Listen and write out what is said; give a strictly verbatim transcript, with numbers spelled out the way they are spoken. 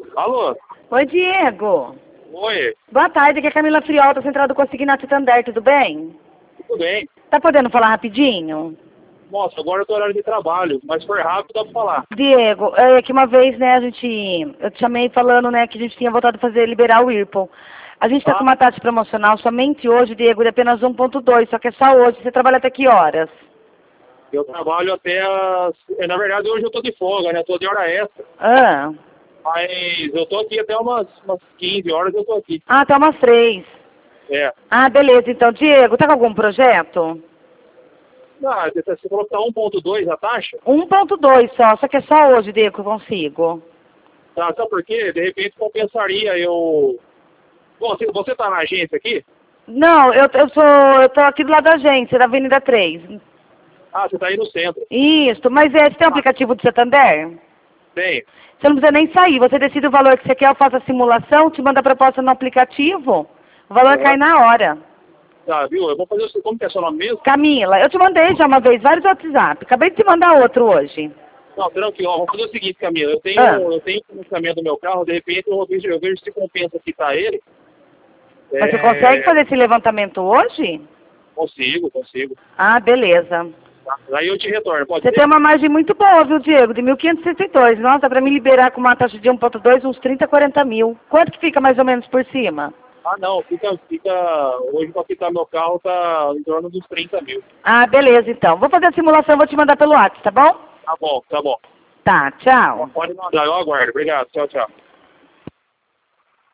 Alô? Oi, Diego. Oi, Boa tarde, aqui é a Camila Friota, Central do Consignado Santander, tudo bem? tudo bem? Tá podendo falar rapidinho? Nossa, agora eu tô horário de trabalho, mas for rápido dá pra falar. Diego, é que uma vez, né, a gente, eu te chamei falando, né, que a gente tinha voltado a fazer, liberar o Whirlpool. A gente tá Ah, com uma taxa promocional somente hoje, Diego, de apenas um ponto dois, só que é só hoje. Você trabalha até que horas? eu trabalho até as... é, Na verdade, hoje eu tô de folga, né? Tô de hora extra. Ah, Mas eu tô aqui até umas, umas quinze horas eu tô aqui. ah, tá umas três. É. Ah, beleza, então, Diego, tá com algum projeto? Ah, você você falou que tá um ponto dois a taxa? um ponto dois só, só que é só hoje, Diego, que eu consigo. Tá, sabe por quê? De repente compensaria eu... Bom, você, você tá na agência aqui? Não, eu, eu sou, eu tô aqui do lado da agência, da Avenida três. Ah, você tá aí no centro. Isso, mas é, você tem um aplicativo do Santander? Tem. Você não precisa nem sair, você decide o valor que você quer, eu faço a simulação, te mando a proposta no aplicativo, o valor Aham. cai na hora. Tá, viu? Eu vou fazer o seguinte, como que é seu nome mesmo? Camila, eu te mandei já uma vez vários WhatsApp, acabei de te mandar outro hoje. Não, tranquilo, ó, vamos fazer o seguinte, Camila. Eu tenho, Ah, eu tenho financiamento do meu carro, de repente eu vejo, eu vejo se compensa quitar ele. mas você consegue É, fazer esse levantamento hoje? consigo, consigo. Ah, beleza. Tá? Aí eu te retorno, pode Você tem ser? uma margem muito boa, viu, Diego? De mil quinhentos e sessenta e dois. Nossa, para me liberar com uma taxa de um ponto dois, uns trinta, quarenta mil. Quanto que fica mais ou menos por cima? Ah, não, fica, fica, hoje para quitar meu carro tá em torno dos trinta mil. Ah, beleza, então. Vou fazer a simulação, vou te mandar pelo WhatsApp, tá bom? Tá bom, tá bom. Tá, tchau. Pode mandar, eu aguardo. Obrigado, tchau, tchau.